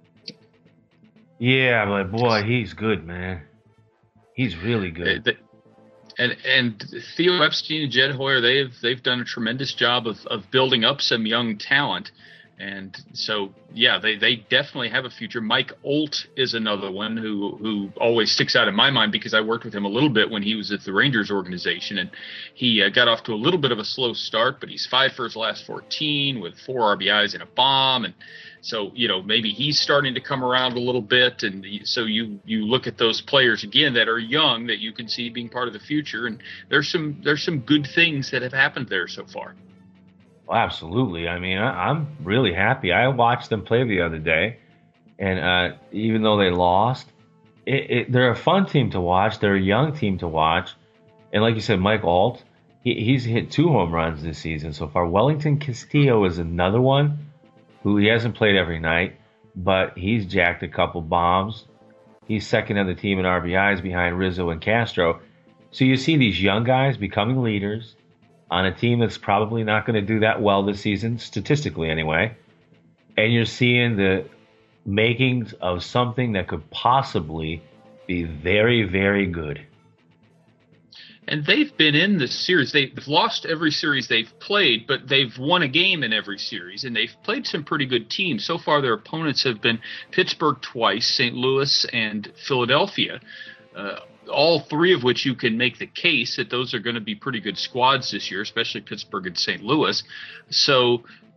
Yeah, but boy, he's good, man. He's really good. And Theo Epstein and Jed Hoyer, they've done a tremendous job of building up some young talent. And so, yeah, they definitely have a future. Mike Olt is another one who always sticks out in my mind because I worked with him a little bit when he was at the Rangers organization. And he got off to a little bit of a slow start, but he's 5 for his last 14 with 4 RBIs and a bomb. And so, maybe he's starting to come around a little bit. And so you look at those players again that are young that you can see being part of the future. And there's some good things that have happened there so far. Well, absolutely. I mean, I'm really happy. I watched them play the other day, and even though they lost, they're a fun team to watch. They're a young team to watch. And like you said, Mike Alt, he's hit 2 home runs this season so far. Wellington Castillo is another one who he hasn't played every night, but he's jacked a couple bombs. He's second on the team in RBIs behind Rizzo and Castro. So you see these young guys becoming leaders on a team that's probably not going to do that well this season, statistically anyway. And you're seeing the makings of something that could possibly be very, very good. And they've been in this series. They've lost every series they've played, but they've won a game in every series, and they've played some pretty good teams. So far, their opponents have been Pittsburgh twice, St. Louis, and Philadelphia, all 3 of which you can make the case that those are going to be pretty good squads this year, especially Pittsburgh and St. Louis. So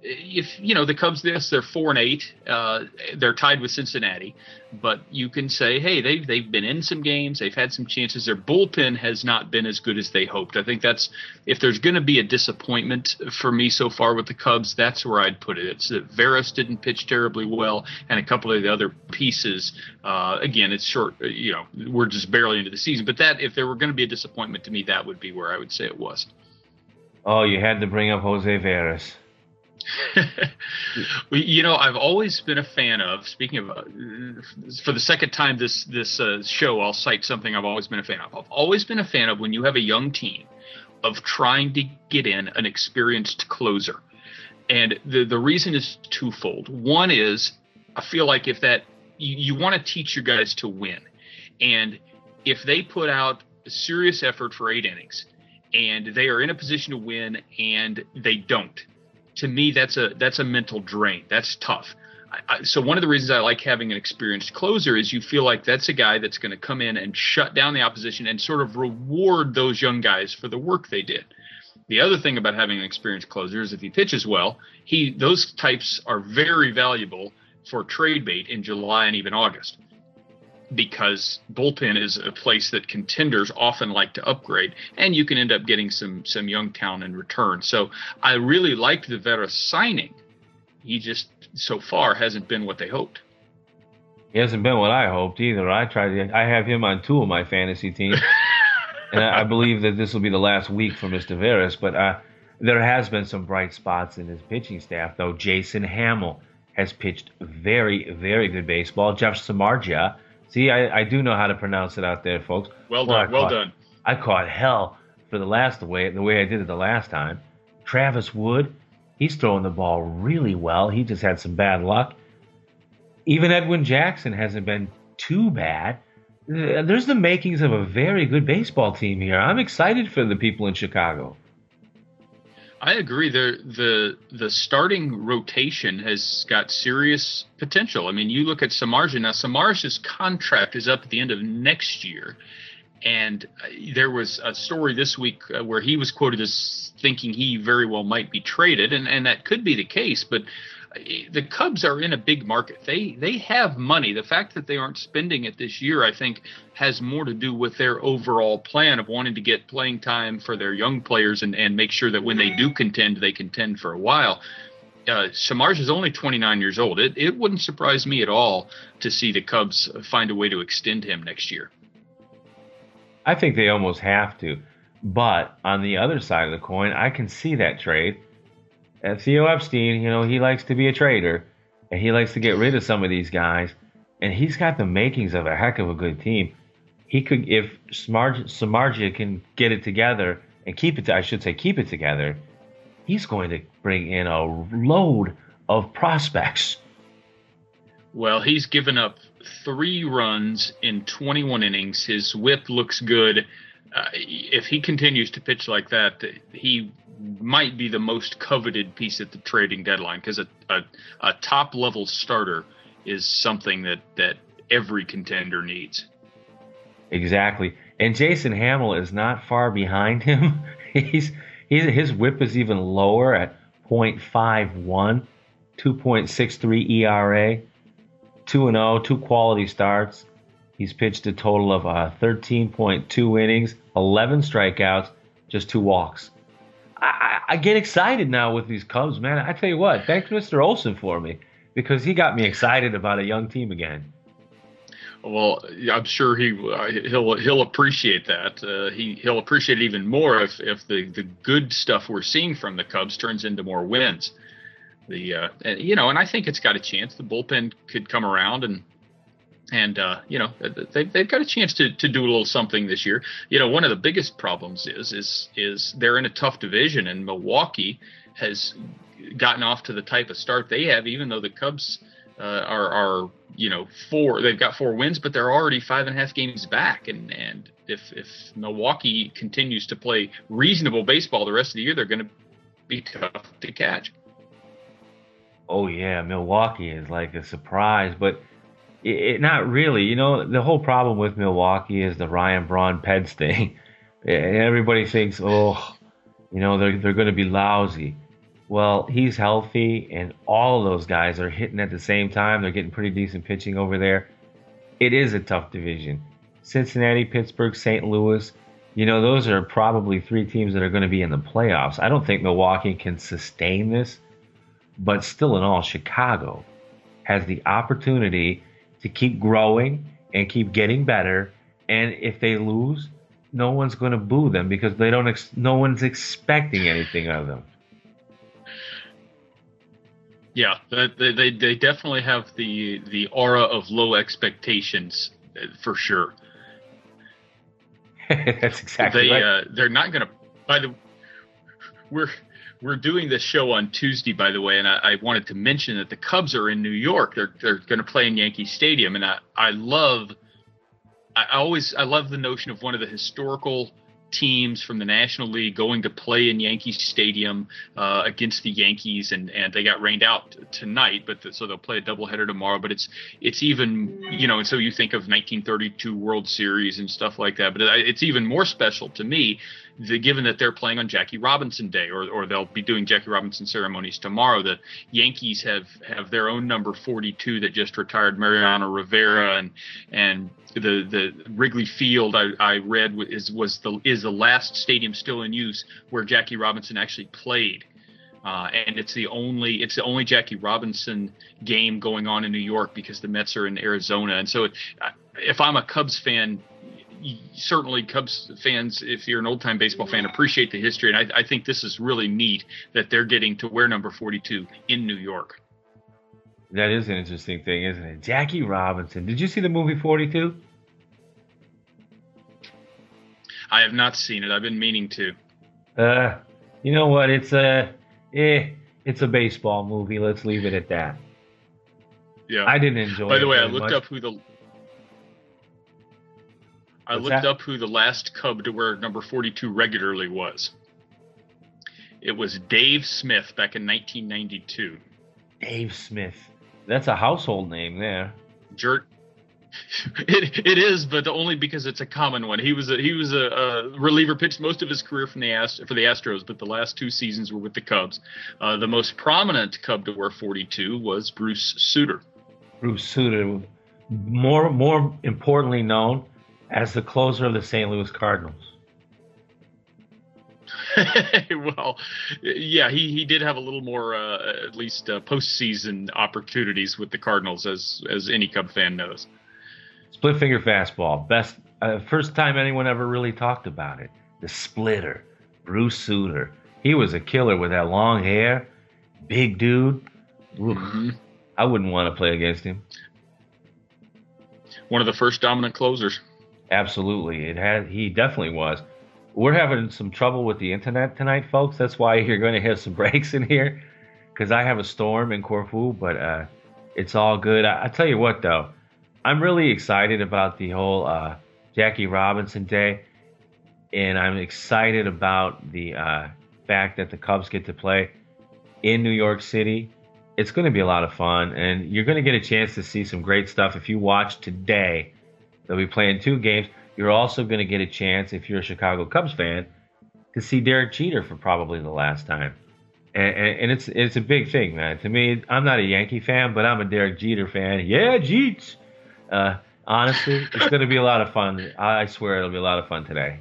if the Cubs, they're 4-8, they're tied with Cincinnati, but you can say, hey, they've been in some games, they've had some chances. Their bullpen has not been as good as they hoped. I think that's, if there's going to be a disappointment for me so far with the Cubs, that's where I'd put it. It's that Veras didn't pitch terribly well, and a couple of the other pieces. Again, it's short. We're just barely into the season, but that, if there were going to be a disappointment to me, that would be where I would say it was. Oh, you had to bring up Jose Veras. I've always been a fan of, speaking of, for the second time this show, I'll cite something I've always been a fan of. I've always been a fan of, when you have a young team, of trying to get in an experienced closer. And the reason is twofold. One is, I feel like if that, you want to teach your guys to win. And if they put out a serious effort for 8 innings and they are in a position to win and they don't, to me, that's a mental drain. That's tough. So one of the reasons I like having an experienced closer is you feel like that's a guy that's going to come in and shut down the opposition and sort of reward those young guys for the work they did. The other thing about having an experienced closer is if he pitches well, those types are very valuable for trade bait in July and even August, because bullpen is a place that contenders often like to upgrade, and you can end up getting some young talent in return. So I really liked the Veras signing. He just so far hasn't been what they hoped. He hasn't been what I hoped either. I have him on 2 of my fantasy teams, and I believe that this will be the last week for Mr. Veras. But there has been some bright spots in his pitching staff, though. Jason Hamill has pitched very, very good baseball. Jeff Samardzija. See, I do know how to pronounce it out there, folks. Well done. I caught hell for the way I did it the last time. Travis Wood, he's throwing the ball really well. He just had some bad luck. Even Edwin Jackson hasn't been too bad. There's the makings of a very good baseball team here. I'm excited for the people in Chicago. I agree. The starting rotation has got serious potential. I mean, you look at Samardzija. Now, Samardzija's contract is up at the end of next year. And there was a story this week where he was quoted as thinking he very well might be traded. And that could be the case. But the Cubs are in a big market. They have money. The fact that they aren't spending it this year, I think, has more to do with their overall plan of wanting to get playing time for their young players and make sure that when they do contend, they contend for a while. Samardzija is only 29 years old. It wouldn't surprise me at all to see the Cubs find a way to extend him next year. I think they almost have to. But on the other side of the coin, I can see that trade. Theo Epstein, he likes to be a trader, and he likes to get rid of some of these guys, and he's got the makings of a heck of a good team. He could, if Samardzija can get it together and keep it together, he's going to bring in a load of prospects. Well, he's given up 3 runs in 21 innings. His whip looks good. If he continues to pitch like that, he might be the most coveted piece at the trading deadline, because a top-level starter is something that every contender needs. Exactly. And Jason Hamill is not far behind him. His whip is even lower at .51, 2.63 ERA, 2-0, 2 quality starts. He's pitched a total of 13.2 innings, 11 strikeouts, just 2 walks. I get excited now with these Cubs, man. I tell you what, thanks Mr. Olson for me, because he got me excited about a young team again. Well, I'm sure he'll appreciate that. He'll appreciate it even more if the good stuff we're seeing from the Cubs turns into more wins. And I think it's got a chance. The bullpen could come around and they've got a chance to do a little something this year. One of the biggest problems is they're in a tough division, and Milwaukee has gotten off to the type of start they have, even though the Cubs are they've got 4 wins, but they're already 5.5 games back. And if Milwaukee continues to play reasonable baseball the rest of the year, they're going to be tough to catch. Oh yeah, Milwaukee is like a surprise, but not really. The whole problem with Milwaukee is the Ryan Braun-Peds thing. And everybody thinks, they're going to be lousy. Well, he's healthy, and all of those guys are hitting at the same time. They're getting pretty decent pitching over there. It is a tough division. Cincinnati, Pittsburgh, St. Louis, those are probably 3 teams that are going to be in the playoffs. I don't think Milwaukee can sustain this, but still in all, Chicago has the opportunity to keep growing and keep getting better. And if they lose, no one's going to boo them because no one's expecting anything of them. Yeah, they definitely have the aura of low expectations for sure. That's exactly right. They're not going to. We're doing this show on Tuesday, by the way, and I wanted to mention that the Cubs are in New York. They're going to play in Yankee Stadium, and I love the notion of one of the historical teams from the National League going to play in Yankee Stadium against the Yankees, and they got rained out tonight, so they'll play a doubleheader tomorrow. But it's even, and so you think of 1932 World Series and stuff like that, but it's even more special to me, given that they're playing on Jackie Robinson Day, or they'll be doing Jackie Robinson ceremonies tomorrow. The Yankees have their own number 42 that just retired, Mariano Rivera, and the Wrigley Field I read is the last stadium still in use where Jackie Robinson actually played, and it's the only Jackie Robinson game going on in New York because the Mets are in Arizona. And so if I'm a Cubs fan, certainly Cubs fans, if you're an old-time baseball fan, appreciate the history, and I think this is really neat that they're getting to wear number 42 in New York. That is an interesting thing, isn't it? Jackie Robinson. Did you see the movie 42? I have not seen it. I've been meaning to. You know what? It's a baseball movie. Let's leave it at that. Yeah. I didn't enjoy it. By the way, I looked much. up who the last Cub to wear number 42 regularly was. It was Dave Smith back in 1992. Dave Smith. That's a household name there. It is, but only because it's a common one. He was a reliever, pitched most of his career for the Astros, but the last 2 seasons were with the Cubs. The most prominent Cub to wear 42 was Bruce Sutter. Bruce Sutter, more importantly known as the closer of the St. Louis Cardinals. Well, yeah, he did have a little more, at least postseason opportunities with the Cardinals, as any Cub fan knows. Split finger fastball, best first time anyone ever really talked about it. The splitter, Bruce Sutter. He was a killer with that long hair, big dude. Mm-hmm. I wouldn't want to play against him. One of the first dominant closers. Absolutely, he definitely was. We're having some trouble with the internet tonight, folks. That's why you're going to hear some breaks in here, because I have a storm in Corfu, but it's all good. I tell you what, though, I'm really excited about the whole Jackie Robinson Day, and I'm excited about the fact that the Cubs get to play in New York City. It's going to be a lot of fun, and you're going to get a chance to see some great stuff. If you watch today, they'll be playing 2 games. You're also going to get a chance, if you're a Chicago Cubs fan, to see Derek Jeter for probably the last time. And it's a big thing, man. To me, I'm not a Yankee fan, but I'm a Derek Jeter fan. Yeah, Jeets! Honestly, it's going to be a lot of fun. I swear it'll be a lot of fun today.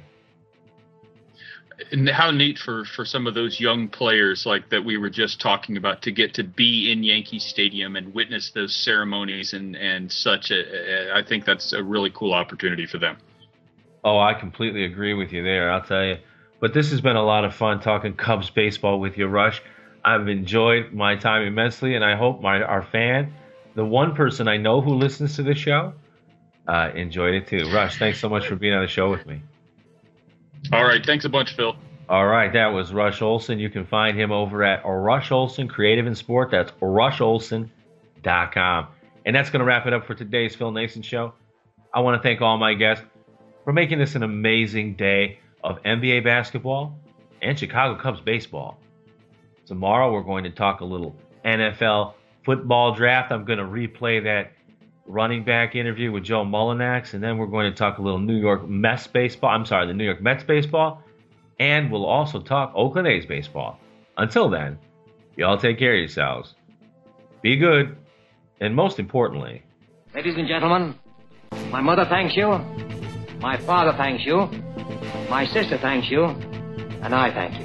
And how neat for some of those young players like that we were just talking about to get to be in Yankee Stadium and witness those ceremonies and such. I think that's a really cool opportunity for them. Oh, I completely agree with you there, I'll tell you. But this has been a lot of fun talking Cubs baseball with you, Rush. I've enjoyed my time immensely, and I hope our fan, the one person I know who listens to the show, enjoyed it too. Rush, thanks so much for being on the show with me. All right, thanks a bunch, Phil. All right, that was Rush Olson. You can find him over at Rush Olson Creative and Sport. That's RushOlson.com. And that's going to wrap it up for today's Phil Nason Show. I want to thank all my guests for making this an amazing day of NBA basketball and Chicago Cubs baseball. Tomorrow we're going to talk a little NFL football draft. I'm going to replay that running back interview with Joe Mullinax, and then we're going to talk a little the New York Mets baseball, and we'll also talk Oakland A's baseball. Until then, Y'all take care of yourselves. Be good. And most importantly, ladies and gentlemen, my mother thanks you, my father thanks you, my sister thanks you, and I thank you.